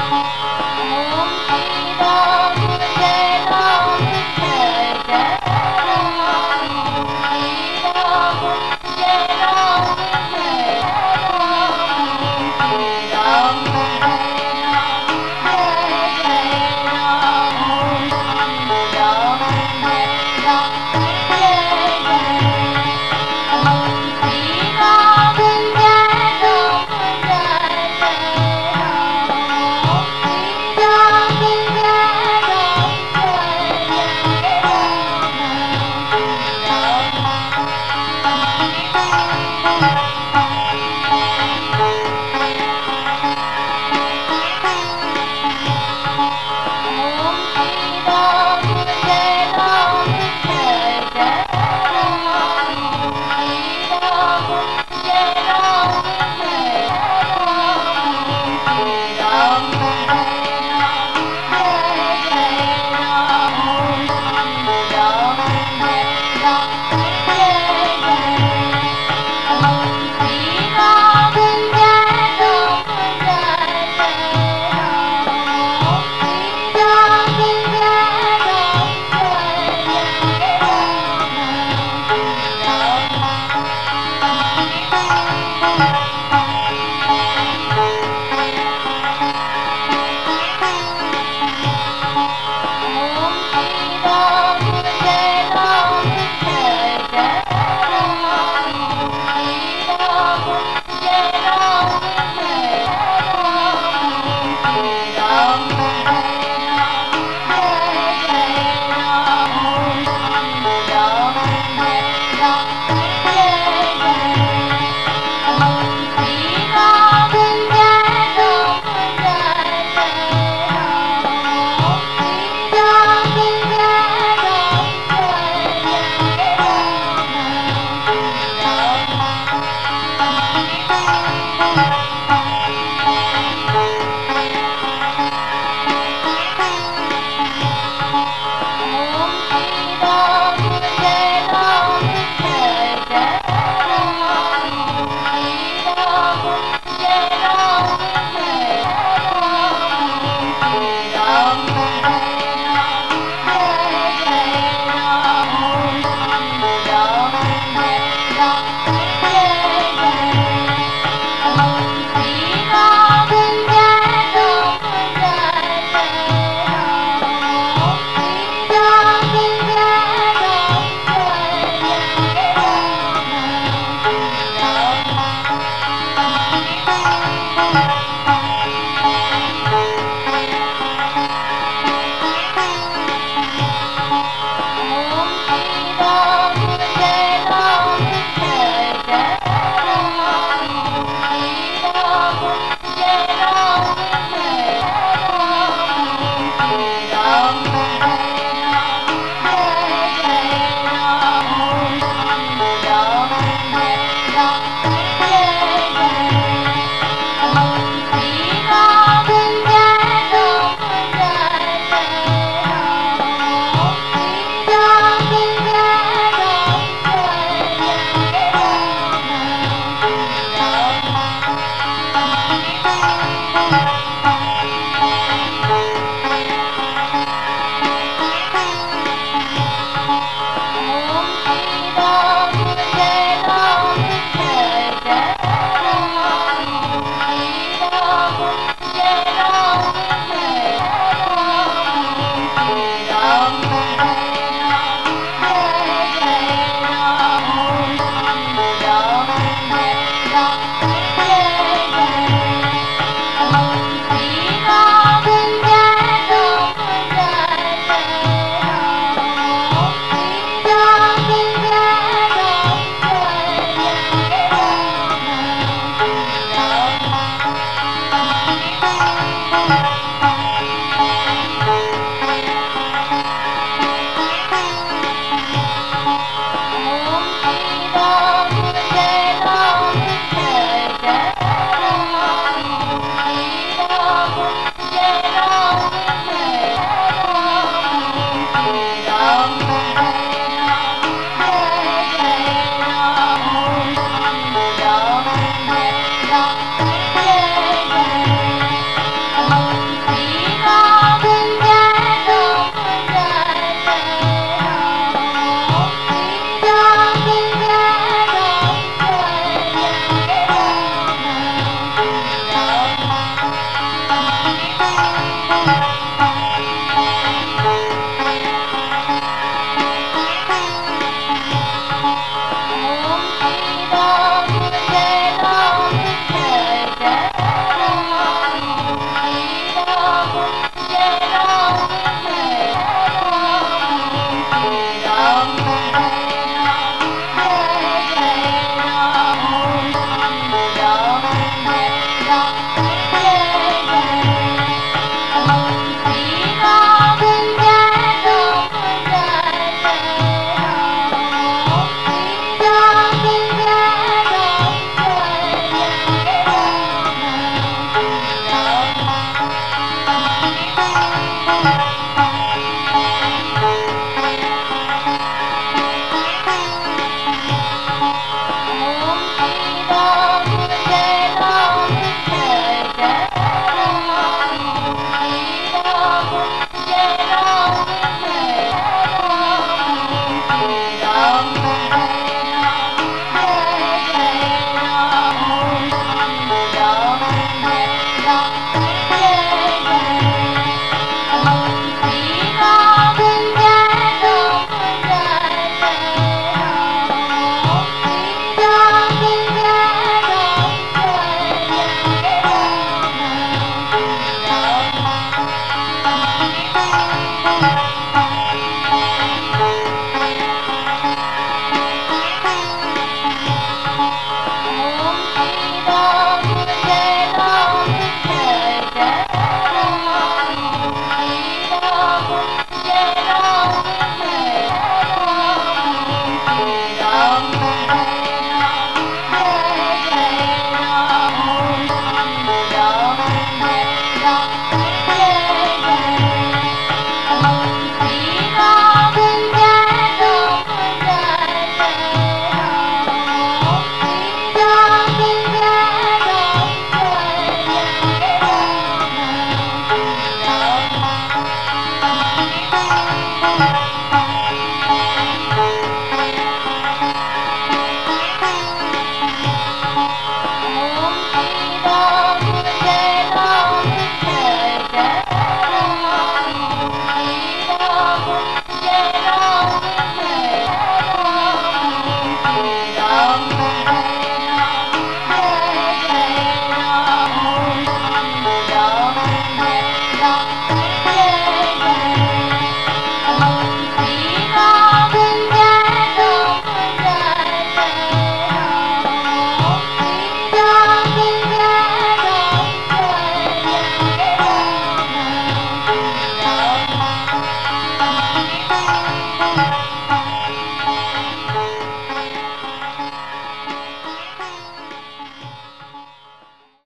Om Shri Ram Jai Ram Jai Jai Ram. Shri Ram Jai Ram Jai Ram. Shri Ram Jai Ram Jai Jai Ram. Shri Ram Jai Ram Jai Jai. Shri Ram Jai Ram Jai Jai Ram. Shri Ram Jai Ram Jai Jai Om Shri Ram Jai Ram Jai Jai Ram. Shri Ram Jai Ram Jai Ram. Shri Ram Jai Ram Jai Jai Ram. Shri Ram Jai Ram Jai Jai. Shri Ram Jai Ram Jai Jai Ram. Shri Ram Jai Ram Om Shri Ram Jai Ram Jai Jai Ram. Shri Ram Jai Ram Jai Ram. Shri Ram Jai Ram Jai Jai Ram. Shri Ram Jai Ram Jai Jai. Shri Ram Jai Ram Jai Jai Ram. Shri Ram Jai Ram Om Shri Ram Jai Ram Jai Jai Ram. Shri Ram Jai Ram Jai Ram. Shri Ram